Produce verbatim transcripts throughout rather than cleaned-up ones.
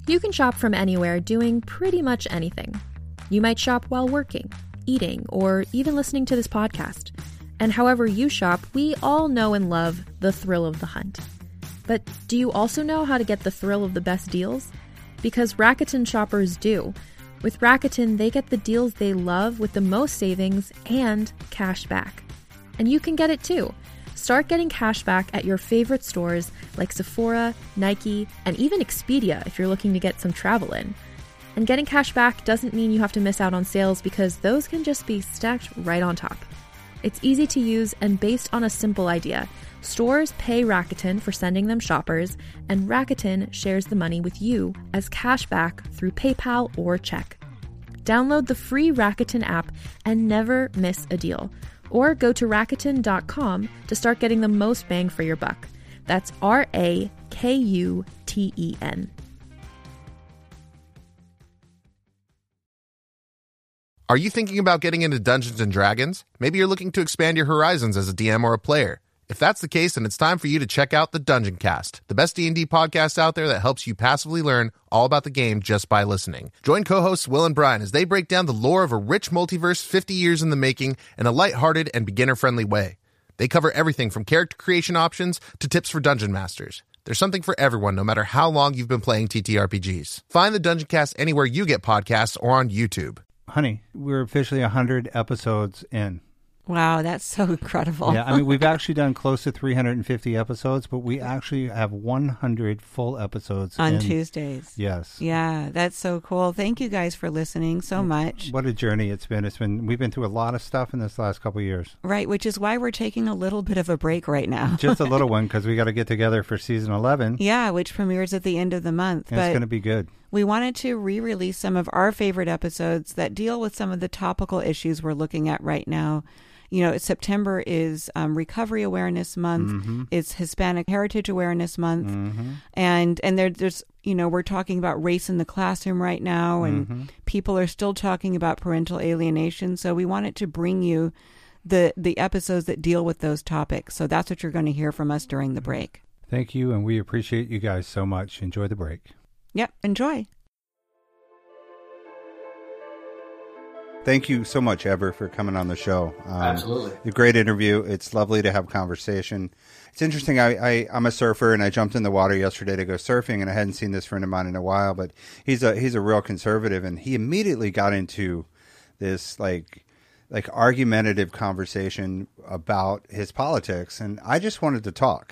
You can shop from anywhere doing pretty much anything. You might shop while working, eating, or even listening to this podcast. And however you shop, we all know and love the thrill of the hunt. But do you also know how to get the thrill of the best deals? Because Rakuten shoppers do. With Rakuten, they get the deals they love with the most savings and cash back. And you can get it too. Start getting cash back at your favorite stores like Sephora, Nike, and even Expedia if you're looking to get some travel in. And getting cash back doesn't mean you have to miss out on sales because those can just be stacked right on top. It's easy to use and based on a simple idea. Stores pay Rakuten for sending them shoppers, and Rakuten shares the money with you as cash back through PayPal or check. Download the free Rakuten app and never miss a deal. Or go to Rakuten dot com to start getting the most bang for your buck. That's R A K U T E N. Are you thinking about getting into Dungeons and Dragons? Maybe you're looking to expand your horizons as a D M or a player. If that's the case, then it's time for you to check out the Dungeon Cast, the best D and D podcast out there that helps you passively learn all about the game just by listening. Join co-hosts Will and Brian as they break down the lore of a rich multiverse fifty years in the making in a lighthearted and beginner-friendly way. They cover everything from character creation options to tips for dungeon masters. There's something for everyone, no matter how long you've been playing T T R P Gs. Find the Dungeon Cast anywhere you get podcasts or on YouTube. Honey, we're officially one hundred episodes in. Wow, that's so incredible. Yeah, I mean, we've actually done close to three hundred fifty episodes, but we actually have one hundred full episodes. On in, Tuesdays. Yes. Yeah, that's so cool. Thank you guys for listening so much. What a journey it's been. It's been we've been through a lot of stuff in this last couple of years. Right, which is why we're taking a little bit of a break right now. Just a little one, because we got to get together for season eleven. Yeah, which premieres at the end of the month. And but it's going to be good. We wanted to re-release some of our favorite episodes that deal with some of the topical issues we're looking at right now. You know, September is um, Recovery Awareness Month. Mm-hmm. It's Hispanic Heritage Awareness Month. Mm-hmm. And and there, there's, you know, we're talking about race in the classroom right now, and mm-hmm. people are still talking about parental alienation. So we wanted to bring you the, the episodes that deal with those topics. So that's what you're going to hear from us during the break. Thank you, and we appreciate you guys so much. Enjoy the break. Yep, enjoy. Thank you so much, Ever, for coming on the show. Um, Absolutely. A great interview. It's lovely to have conversation. It's interesting. I, I, I'm a surfer, and I jumped in the water yesterday to go surfing, and I hadn't seen this friend of mine in a while, but he's a he's a real conservative, and he immediately got into this, like, like argumentative conversation about his politics, and I just wanted to talk.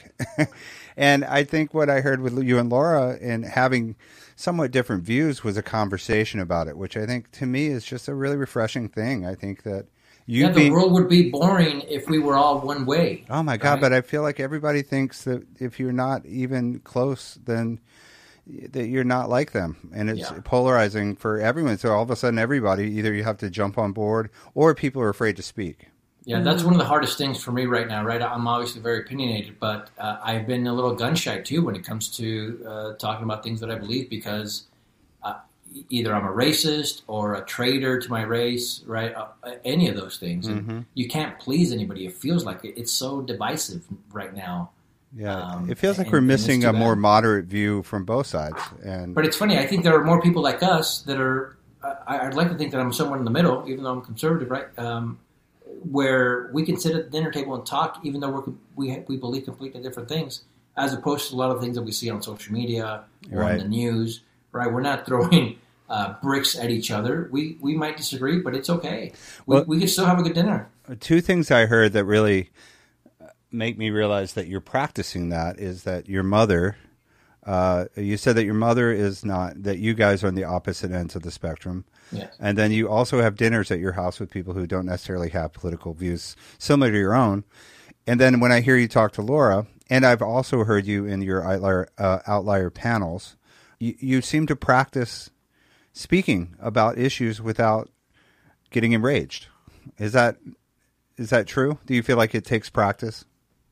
And I think what I heard with you and Laura and having somewhat different views was a conversation about it, which I think to me is just a really refreshing thing. I think that you yeah, the being, world would be boring if we were all one way. Oh my God! Right? But I feel like everybody thinks that if you're not even close, then that you're not like them, and it's yeah. polarizing for everyone. So all of a sudden, everybody either you have to jump on board, or people are afraid to speak. Yeah, that's one of the hardest things for me right now, right? I'm obviously very opinionated, but uh, I've been a little gun shy too when it comes to uh, talking about things that I believe, because uh, either I'm a racist or a traitor to my race, right? Uh, any of those things. Mm-hmm. And you can't please anybody. It feels like it. It's so divisive right now. Yeah, um, it feels like and, we're missing a bad. more moderate view from both sides. And But it's funny. I think there are more people like us that are, I, I'd like to think that I'm somewhere in the middle, even though I'm conservative, right? Um, where we can sit at the dinner table and talk, even though we're, we we believe completely different things, as opposed to a lot of things that we see on social media or right. on the news, right? We're not throwing uh, bricks at each other. We we might disagree, but it's okay. We, well, we can still have a good dinner. Two things I heard that really make me realize that you're practicing that is that your mother, uh, you said that your mother is not, that you guys are on the opposite ends of the spectrum. Yes. And then you also have dinners at your house with people who don't necessarily have political views similar to your own. And then when I hear you talk to Laura, and I've also heard you in your outlier, uh, outlier panels, you, you seem to practice speaking about issues without getting enraged. Is that is that true? Do you feel like it takes practice?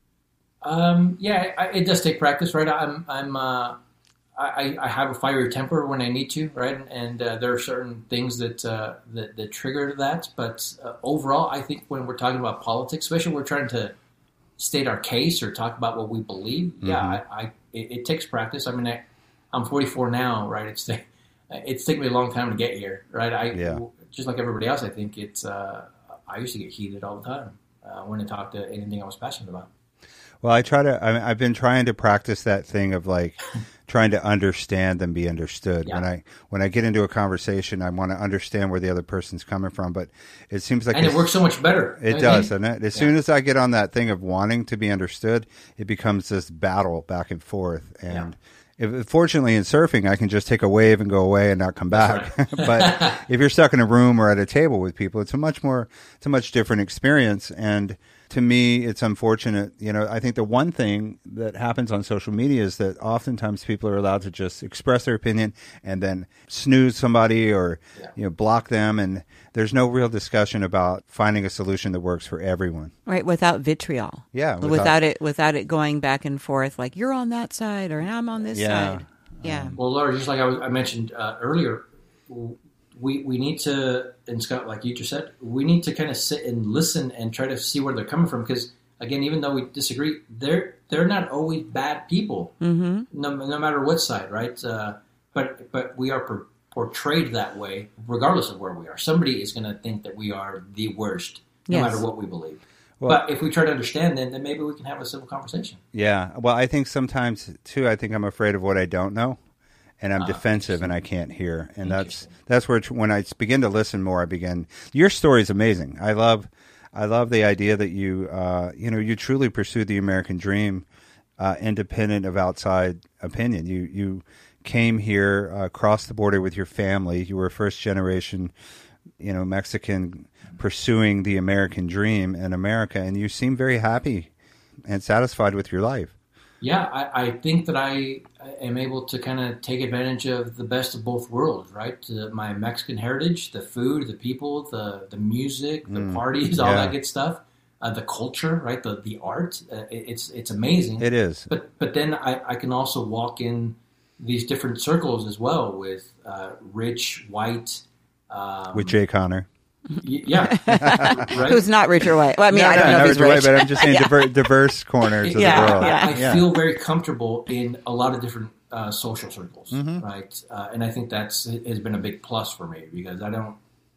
Um, yeah, I, it does take practice, right? I'm I'm uh, I, I have a fiery temper when I need to, right? And uh, there are certain things that, uh, that that trigger that. But uh, overall, I think when we're talking about politics, especially when we're trying to state our case or talk about what we believe, mm-hmm. yeah, I, I it, it takes practice. I mean, I, I'm forty-four now, right? It's it's taken me a long time to get here, right? I yeah. just like everybody else. I think it's. Uh, I used to get heated all the time uh, when I talked to anything I was passionate about. Well, I try to. I, I've been trying to practice that thing of like trying to understand and be understood. Yeah. When I when I get into a conversation, I want to understand where the other person's coming from. But it seems like and it works so much better. It does, doesn't it? As yeah. soon as I get on that thing of wanting to be understood, it becomes this battle back and forth. And yeah. if, fortunately, in surfing, I can just take a wave and go away and not come back. Right. But if you're stuck in a room or at a table with people, it's a much more, it's a much different experience. And to me, it's unfortunate. You know, I think the one thing that happens on social media is that oftentimes people are allowed to just express their opinion and then snooze somebody or, yeah. you know, block them. And there's no real discussion about finding a solution that works for everyone. Right. Without vitriol. Yeah. Without, without it, without it going back and forth, like you're on that side or I'm on this yeah. side. Yeah. Well, Laura, just like I, was, I mentioned uh, earlier, we we need to, and Scott, like you just said, we need to kind of sit and listen and try to see where they're coming from. Because again, even though we disagree, they're they're not always bad people, mm-hmm. no, no matter what side, right? Uh, but but we are per, portrayed that way, regardless of where we are. Somebody is going to think that we are the worst, no yes. matter what we believe. Well, but if we try to understand, then then maybe we can have a civil conversation. Yeah. Well, I think sometimes too. I think I'm afraid of what I don't know. And I'm uh, defensive, and I can't hear, and that's that's where when I begin to listen more, I begin. Your story is amazing. I love, I love the idea that you, uh, you know, you truly pursued the American dream, uh, independent of outside opinion. You you came here, uh, crossed the border with your family. You were a first generation, you know, Mexican pursuing the American dream in America, and you seem very happy and satisfied with your life. Yeah, I, I think that I am able to kind of take advantage of the best of both worlds, right? Uh, my Mexican heritage, the food, the people, the the music, the mm, parties, all yeah. that good stuff, uh, the culture, right? The the art, uh, it, it's it's amazing. It is. But but then I, I can also walk in these different circles as well with uh, rich, white. Um, with Jay Connor. Yeah, right? Who's not rich or white? Well, I mean, no, I don't no, know if he's rich, white, but I'm just saying yeah. diver, diverse corners of yeah, the world. Yeah. I yeah. feel very comfortable in a lot of different uh, social circles, mm-hmm. right? Uh, and I think that's has been a big plus for me because I don't,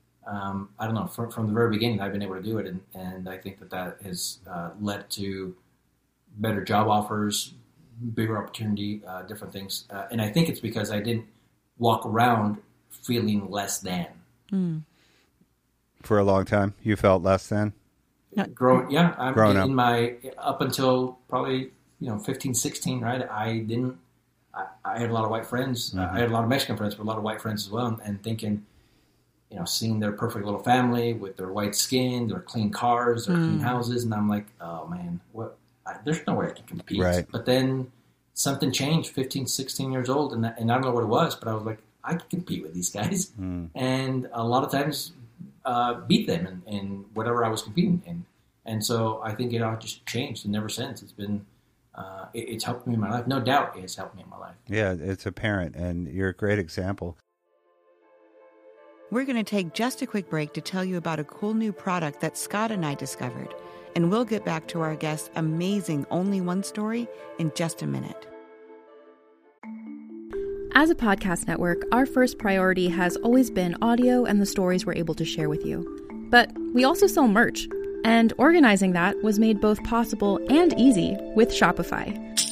um, I don't know, from, from the very beginning I've been able to do it, and, and I think that that has uh, led to better job offers, bigger opportunity, uh, different things, uh, and I think it's because I didn't walk around feeling less than. Mm. For a long time, you felt less than? Growing, yeah, I'm Growing in, up. in my up until probably you know fifteen, sixteen, right? I didn't. I, I had a lot of white friends. Mm-hmm. Uh, I had a lot of Mexican friends, but a lot of white friends as well. And, and thinking, you know, seeing their perfect little family with their white skin, their clean cars, their mm. clean houses, and I'm like, oh man, what? I, there's no way I can compete. Right. But then something changed. fifteen, sixteen years old, and and I don't know what it was, but I was like, I can compete with these guys, mm. and a lot of times. Uh, beat them in, in whatever I was competing in. And so I think it all just changed, and ever since it's been, uh, it, it's helped me in my life. No doubt it's helped me in my life. Yeah, it's apparent, and you're a great example. We're going to take just a quick break to tell you about a cool new product that Scott and I discovered, and we'll get back to our guest's amazing Only One story in just a minute. As a podcast network, our first priority has always been audio and the stories we're able to share with you. But we also sell merch, and organizing that was made both possible and easy with Shopify.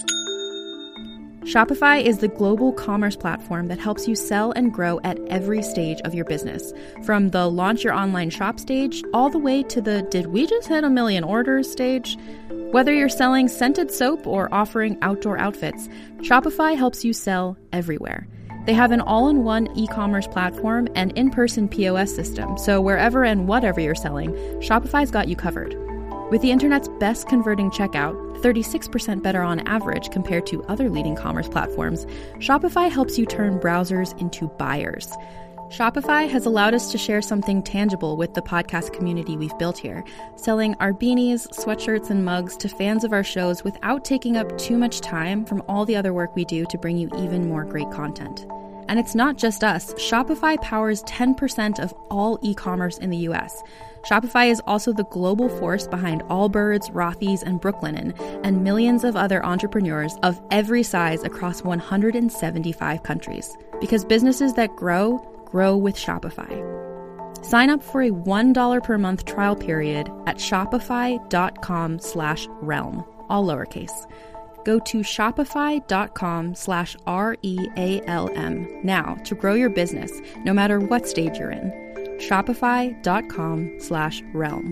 Shopify is the global commerce platform that helps you sell and grow at every stage of your business, from the launch your online shop stage all the way to the did we just hit a million orders stage. Whether you're selling scented soap or offering outdoor outfits, Shopify helps you sell everywhere. They have an all-in-one e-commerce platform and in-person P O S system, so wherever and whatever you're selling, Shopify's got you covered. With the internet's best converting checkout, thirty-six percent better on average compared to other leading commerce platforms, Shopify helps you turn browsers into buyers. Shopify has allowed us to share something tangible with the podcast community we've built here, selling our beanies, sweatshirts, and mugs to fans of our shows without taking up too much time from all the other work we do to bring you even more great content. And it's not just us. Shopify powers ten percent of all e-commerce in the U S. Shopify is also the global force behind Allbirds, Rothy's, and Brooklinen, and millions of other entrepreneurs of every size across one hundred seventy-five countries. Because businesses that grow, grow with Shopify. Sign up for a one dollar per month trial period at shopify.com slash realm, all lowercase. Go to shopify.com slash R E A L M now to grow your business, no matter what stage you're in. Shopify.com slash realm.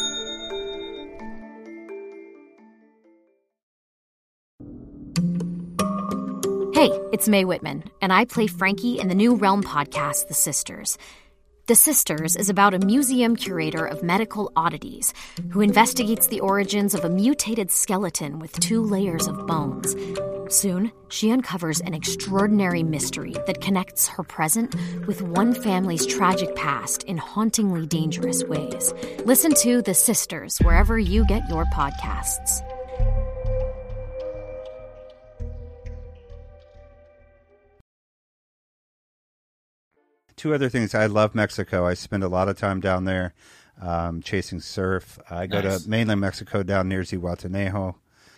Hey, it's Mae Whitman, and I play Frankie in the new Realm podcast, The Sisters. The Sisters is about a museum curator of medical oddities who investigates the origins of a mutated skeleton with two layers of bones. Soon, she uncovers an extraordinary mystery that connects her present with one family's tragic past in hauntingly dangerous ways. Listen to The Sisters wherever you get your podcasts. Two other things. I love Mexico. I spend a lot of time down there um, chasing surf. I go nice. to mainland Mexico down near Zihuatanejo.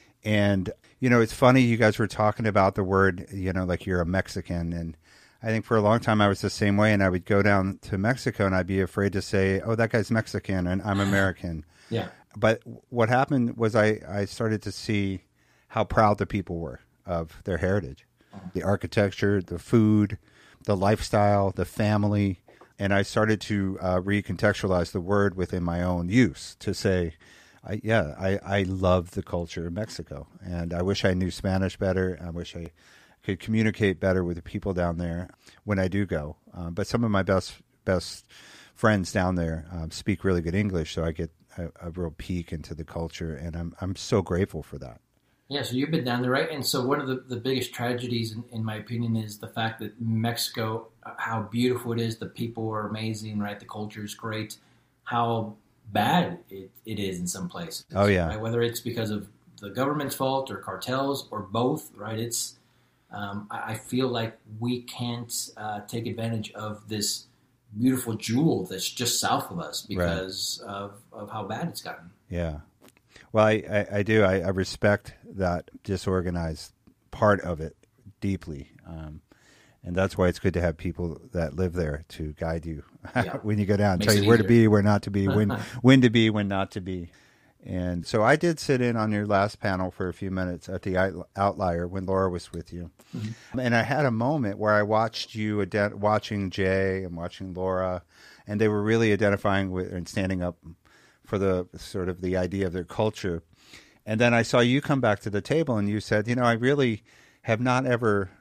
And, you know, it's funny you guys were talking about the word, you know, like you're a Mexican. And I think for a long time I was the same way. And I would go down to Mexico and I'd be afraid to say, oh, that guy's Mexican and I'm American. Yeah. But what happened was I, I started to see how proud the people were of their heritage, the architecture, the food, the lifestyle, the family, and I started to uh, recontextualize the word within my own use to say, I, yeah, I, I love the culture of Mexico, and I wish I knew Spanish better. I wish I could communicate better with the people down there when I do go. Um, but some of my best best friends down there um, speak really good English, so I get a, a real peek into the culture, and I'm I'm so grateful for that. Yeah, so you've been down there, right? And so one of the, the biggest tragedies, in, in my opinion, is the fact that Mexico, how beautiful it is, the people are amazing, right? The culture is great. How bad it, it is in some places. Oh, yeah. Right? Whether it's because of the government's fault or cartels or both, right? It's um, I, I feel like we can't uh, take advantage of this beautiful jewel that's just south of us because right. of, of how bad it's gotten. Yeah. Well, I, I, I do. I, I respect that disorganized part of it deeply. Um, and that's why it's good to have people that live there to guide you yeah. when you go down, Makes tell you where to be, where not to be, when when to be, when not to be. And so I did sit in on your last panel for a few minutes at the Outlier when Laura was with you. Mm-hmm. And I had a moment where I watched you, ident- watching Jay and watching Laura, and they were really identifying with and standing up for the sort of the idea of their culture. And then I saw you come back to the table and you said, you know, I really have not ever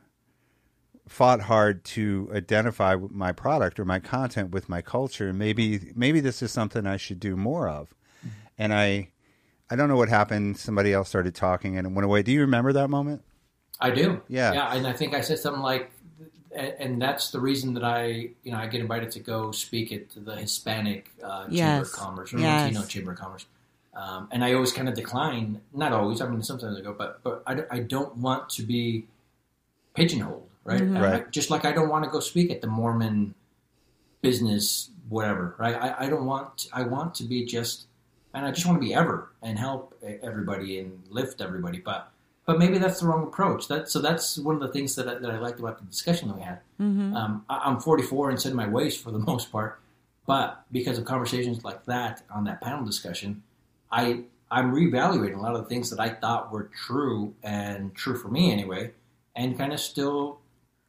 fought hard to identify my product or my content with my culture. Maybe, maybe this is something I should do more of. Mm-hmm. And I, I don't know what happened. Somebody else started talking and it went away. Do you remember that moment? I do. Yeah. Yeah. And I think I said something like, and that's the reason that I, you know, I get invited to go speak at the Hispanic uh, yes. Chamber of Commerce or yes. Latino Chamber of Commerce. Um, and I always kind of decline, not always, I mean, sometimes I go, but but I, I don't want to be pigeonholed, right? Mm-hmm. Right. I, just like I don't want to go speak at the Mormon business, whatever, right? I, I don't want, I want to be just, and I just want to be ever and help everybody and lift everybody, but But maybe that's the wrong approach. That, so that's one of the things that I, that I liked about the discussion that we had. Mm-hmm. Um, I, I'm forty-four and set in my ways for the most part, but because of conversations like that on that panel discussion, I, I'm reevaluating a lot of the things that I thought were true and true for me anyway, and kind of still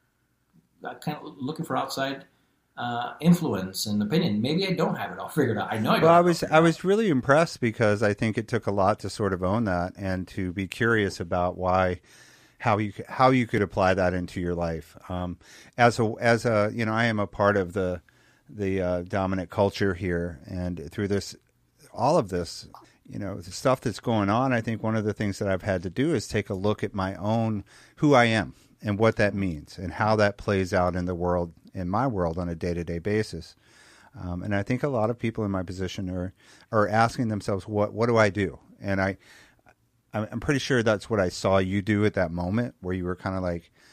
uh, kind of looking for outside uh, influence and opinion. Maybe I don't have it all figured out. I know I don't. Well, I was I was really impressed because I think it took a lot to sort of own that and to be curious about why, how you how you could apply that into your life. Um, as a as a you know, I am a part of the the uh, dominant culture here, and through this, all of this, you know, the stuff that's going on. I think one of the things that I've had to do is take a look at my own who I am and what that means and how that plays out in the world. In my world on a day-to-day basis. Um, and I think a lot of people in my position are, are asking themselves, what, what do I do? And I, I'm pretty sure that's what I saw you do at that moment where you were kind of like,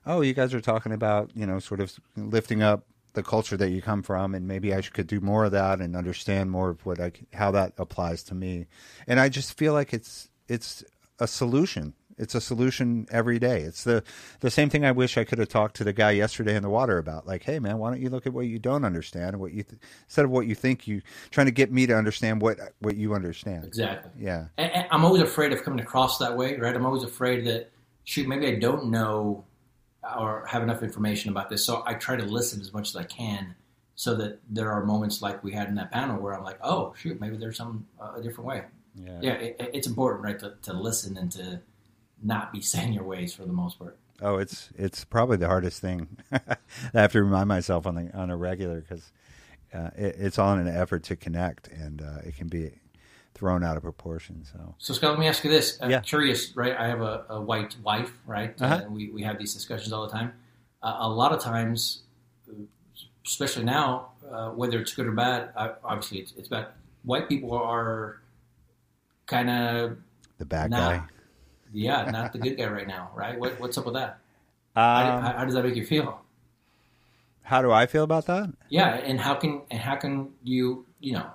oh, you guys are talking about, you know, sort of lifting up the culture that you come from, and maybe I could do more of that and understand more of what I, how that applies to me. And I just feel like it's it's a solution. It's a solution every day. It's the the same thing I wish I could have talked to the guy yesterday in the water about. Like, hey, man, why don't you look at what you don't understand and what you th- instead of what you think you trying to get me to understand what what you understand. Exactly. Yeah. And, and I'm always afraid of coming across that way, right? I'm always afraid that, shoot, maybe I don't know or have enough information about this. So I try to listen as much as I can, so that there are moments like we had in that panel where I'm like, oh, shoot, maybe there's some uh, a different way. Yeah. Yeah. It, it's important, right, to, to listen and to not be set in your ways for the most part. Oh, it's it's probably the hardest thing. I have to remind myself on the on a regular, because uh, it, it's all in an effort to connect, and uh, it can be thrown out of proportion. So, so Scott, let me ask you this. I'm yeah. curious, right? I have a, a white wife, right? Uh-huh. Uh, we we have these discussions all the time. Uh, a lot of times, especially now, uh, whether it's good or bad, I, obviously it's, it's bad. White people are kind of the bad not, guy. Yeah, not the good guy right now, right? What, what's up with that? Um, how, how, how does that make you feel? How do I feel about that? Yeah, and how can and how can you you know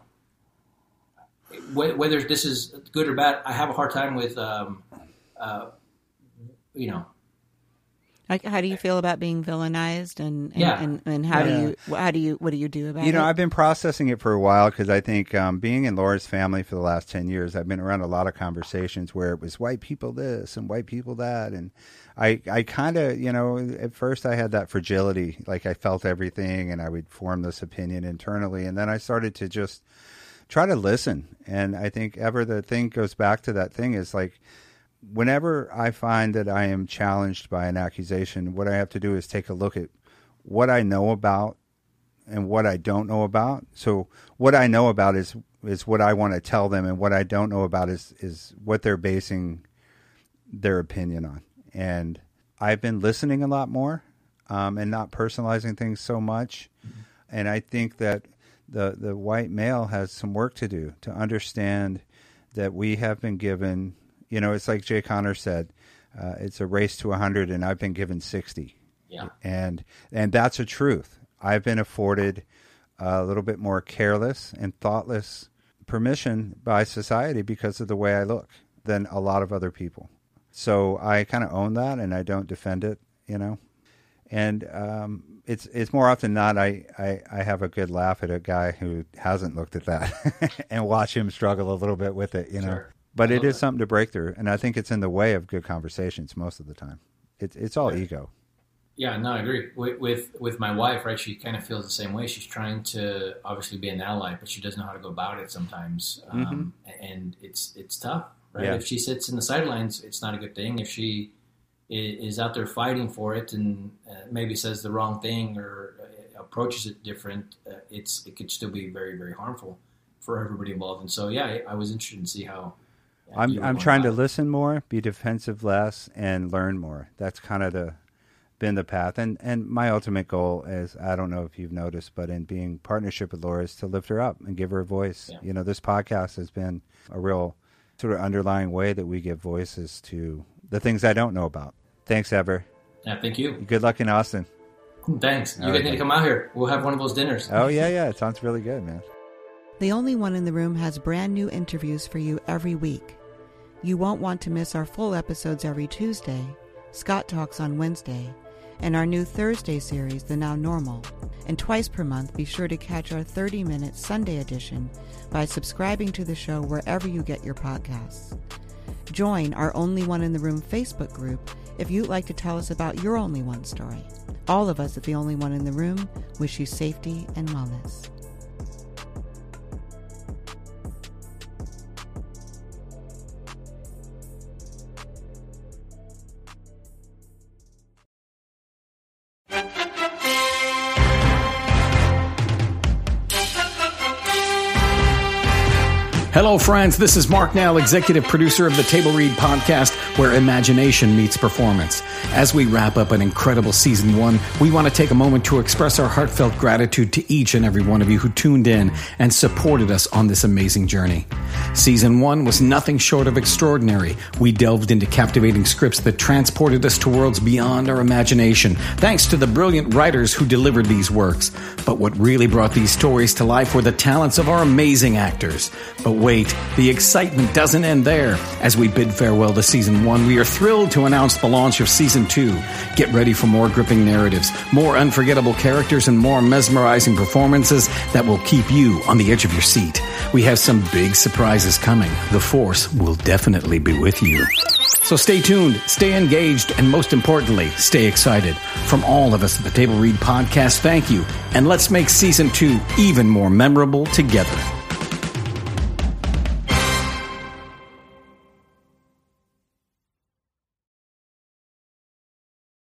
whether this is good or bad? I have a hard time with um, uh, you know. Like, how do you feel about being villainized, and and, Yeah. and, and how Yeah. do you how do you what do you do about it? You know, I've been processing it for a while, because I think um, being in Laura's family for the last ten years, I've been around a lot of conversations where it was white people this and white people that. And I, I kind of, you know, at first I had that fragility, like I felt everything and I would form this opinion internally. And then I started to just try to listen. And I think ever the thing goes back to that thing is like, whenever I find that I am challenged by an accusation, what I have to do is take a look at what I know about and what I don't know about. So what I know about is is what I want to tell them, and what I don't know about is is what they're basing their opinion on. And I've been listening a lot more um, and not personalizing things so much. Mm-hmm. And I think that the the white male has some work to do to understand that we have been given. You know, it's like Jay Connor said, uh, it's a race to one hundred, and I've been given sixty. Yeah. And and that's a truth. I've been afforded a little bit more careless and thoughtless permission by society because of the way I look than a lot of other people. So I kind of own that, and I don't defend it, you know. And um, it's it's more often than not, I, I, I have a good laugh at a guy who hasn't looked at that and watch him struggle a little bit with it, you know. Sure. But it is that. something to break through, and I think it's in the way of good conversations most of the time. It's it's all Right. ego. Yeah, no, I agree. With, with with my wife, right, she kind of feels the same way. She's trying to obviously be an ally, but she doesn't know how to go about it sometimes. Um, mm-hmm. And it's it's tough, right? Yeah. If she sits in the sidelines, it's not a good thing. If she is out there fighting for it and uh, maybe says the wrong thing or uh, approaches it different, uh, it's it could still be very, very harmful for everybody involved. And so, yeah, I, I was interested to see how uh, I'm you were I'm going trying to about it. listen more, be defensive less, and learn more. That's kind of the been the path. And and my ultimate goal is, I don't know if you've noticed, but in being partnership with Laura, is to lift her up and give her a voice. Yeah. You know, this podcast has been a real sort of underlying way that we give voices to the things I don't know about. Thanks, Ever. Yeah, thank you. Good luck in Austin. Thanks. You All guys right, need to man. come out here. We'll have one of those dinners. Oh, yeah, yeah. It sounds really good, man. The Only One in the Room has brand new interviews for you every week. You won't want to miss our full episodes every Tuesday, Scott Talks on Wednesday, and our new Thursday series, The Now Normal. And twice per month, be sure to catch our thirty-minute Sunday edition by subscribing to the show wherever you get your podcasts. Join our Only One in the Room Facebook group if you'd like to tell us about your Only One story. All of us at The Only One in the Room wish you safety and wellness. Hello, friends. This is Mark Nell, executive producer of the Table Read podcast, where imagination meets performance. As we wrap up an incredible season one, we want to take a moment to express our heartfelt gratitude to each and every one of you who tuned in and supported us on this amazing journey. Season one was nothing short of extraordinary. We delved into captivating scripts that transported us to worlds beyond our imagination, thanks to the brilliant writers who delivered these works. But what really brought these stories to life were the talents of our amazing actors. But wait, the excitement doesn't end there. As we bid farewell to season one, we are thrilled to announce the launch of season two. Get ready for more gripping narratives, more unforgettable characters, and more mesmerizing performances that will keep you on the edge of your seat. We have some big surprises coming. The Force will definitely be with you. So stay tuned, stay engaged, and most importantly, stay excited. From all of us at the Table Read podcast, thank you. And let's make season two even more memorable together.